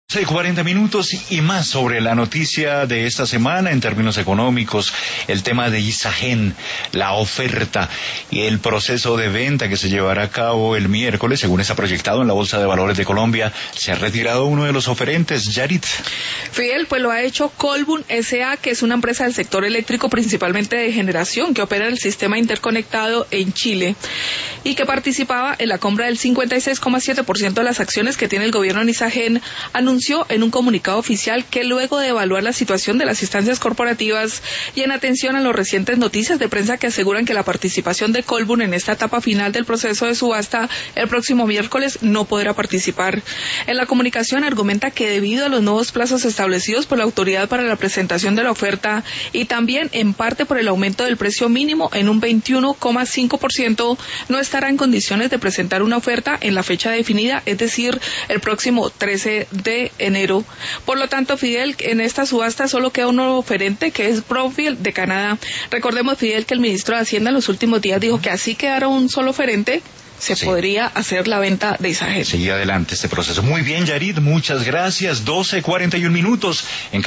40 minutos y más sobre la noticia de esta semana en términos económicos, el tema de Isagen, la oferta y el proceso de venta que se llevará a cabo el miércoles, según está proyectado en la Bolsa de Valores de Colombia. Se ha retirado uno de los oferentes, Yarit. Fidel, pues lo ha hecho Colbún S.A., que es una empresa del sector eléctrico, principalmente de generación, que opera en el sistema interconectado en Chile y que participaba en la compra del 56,7% de las acciones que tiene el gobierno en Isagen. Anunció en un comunicado oficial que luego de evaluar la situación de las instancias corporativas y en atención a las recientes noticias de prensa que aseguran que la participación de Colbún en esta etapa final del proceso de subasta el próximo miércoles no podrá participar. En la comunicación argumenta que debido a los nuevos plazos establecidos por la autoridad para la presentación de la oferta y también en parte por el aumento del precio mínimo en un 21,5%, no estará en condiciones de presentar una oferta en la fecha definida, es decir, el próximo 13 de enero. Por lo tanto, Fidel, en esta subasta solo queda un nuevo oferente, que es Brookfield de Canadá. Recordemos, Fidel, que el ministro de Hacienda en los últimos días dijo que así quedara un solo oferente, se podría hacer la venta de Isagen. Sigue adelante este proceso. Muy bien, Yarit, muchas gracias. 12:41 minutos. En